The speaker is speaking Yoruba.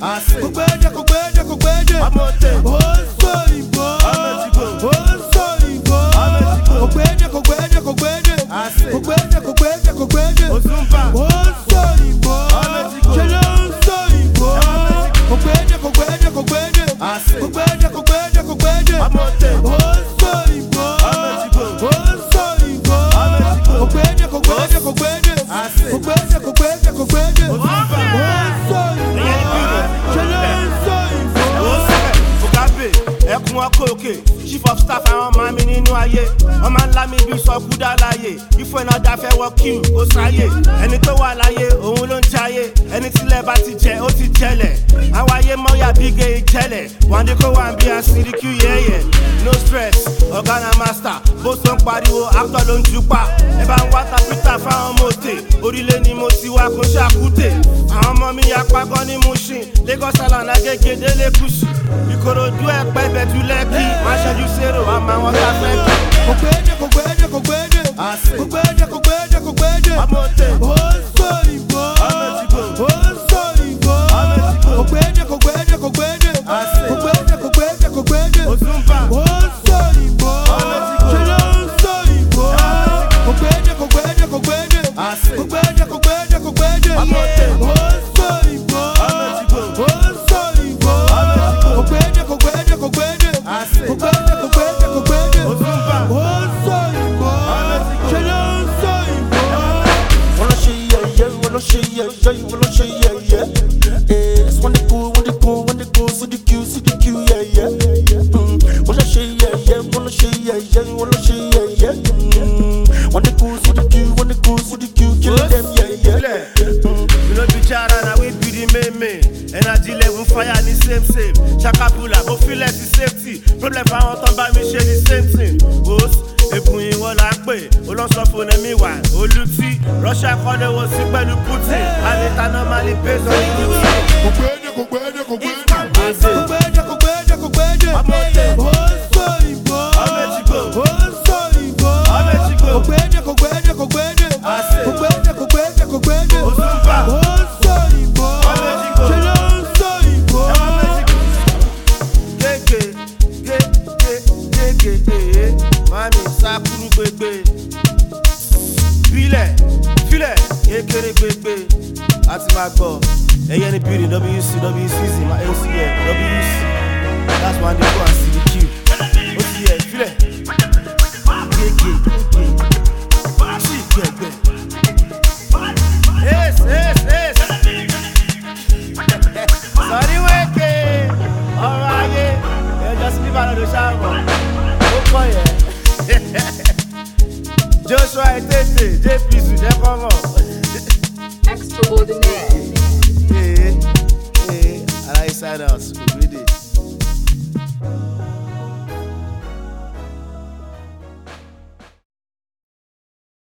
Kògbédè kògbédè kògbédè. Ó sọ ìbò. Ó sọ ìbò. Kògbédè kògbédè kògbédè. Kògbédè kògbédè kògbédè. Ó sọ ìbò. Ṣé ló ń sọ ìbò? Kògbédè kògbédè kògbédè. Kògbédè kògbédè kògbédè. Ó sọ ìbò. Ó sọ ìbò. Kògbédè kògbédè kògbédè. Kògbédè kògbédè kògbédè. Ó sọ ìbò. Ṣé ló ń sọ ìbò? Mugabe, ẹkùn ọkọ òkè, chief of staff àwọn ọmọ mi nínú ayé. Wọ́n máa ń lá mi bí sọkúdà láyé. Ifo iná dáfẹ́ wọ queue, ó sáyè. Ẹni tó wà láyé, òun ló ń jayé. Ẹni tílẹ̀ bá ti jẹ, ó ti jẹlẹ̀. Àwọn ayé mọ́yà bí gé ìjẹlẹ̀. Wàndé kó wà bí a CDQ yẹ́yẹ́. No stress, ọ̀gá na master. Bó so ń pariwo, actor ló ń jupa. Ẹ bá ń wá tapita fáwọn mọ̀tè. Orílẹ̀ ni mo ti wá kó ṣàkútè. Àwọn ọmọ mi yapa gan ní Mushin. Lagos Island Agége délé Kùsì. Ìkòròdú ẹ̀pẹ́ bẹ̀tú lẹ́kì. Má ṣẹ́jú sérò, àmọ́ àwọn tá fẹ́ kí. Kògbédè kògbédè kògbédè. Kògbédè kògbédè kògbédè. Ó sọ ìbò. Ó sọ ìbò. Kògbédè kògbédè kògbédè. Kògbédè kògbédè kògbédè. Ó sọ ìbò. Ṣé ló ń sọ ìbò? Kògbédè kògbédè kògbédè. Kògbédè kògbédè kògbédè. Ó sọ ìbò. Ó sọ ìbò. Kògbédè kògbédè kògbédè. Kògbédè kògbédè kògbédè. Ó sọ ìbò. Ṣé ló ń sọ ìbò? Wanna see yeah, wanna see yeah, wanna see yeah. It's when they go, CDQ, yeah. Wanna see yeah, wanna see yeah, wanna see yeah. When they go, CDQ, kill them, yeah. We no be jara, now we be the main. Energy level fire the same. Shakapula, go feel like the safety. Problem for our time by me share the same thing. Boss, ekun ìwọ la ń pè, olóńsọ fún ẹ̀mí wà, olùtí. Russia kọ́lé wo sí pẹ̀lú Putin. Anita normally based on the routine. Kògbédè kògbédè kògbédè. Kògbédè kògbédè kògbédè. Ó sọ ìbò. Ó sọ ìbò. Kògbédè kògbédè kògbédè. Kògbédè kògbédè kògbédè. Ó sọ ìbò. Ṣé ló ń sọ ìbò? Gégé, mami sakuru gbegbe. Filẹ̀, kékeré gbegbe. A ti máa gbọ́. Ẹyẹ ní beauty, WCZ, my ACL, WC. That's why they go and CDQ. Ó ti yẹ, filẹ̀. Gégé. Ṣí gbẹgbẹ. Sọ̀rí wéèké, ọ̀rọ̀ ayé, ẹjọ́ sí bíbá lọ́dọ̀ ṣáàmù, ó kọ̀ yẹ. Joshua Etete, JPC, jẹ́ kọ́mọ̀. Extraordinaire. Hey, I like side house, we did.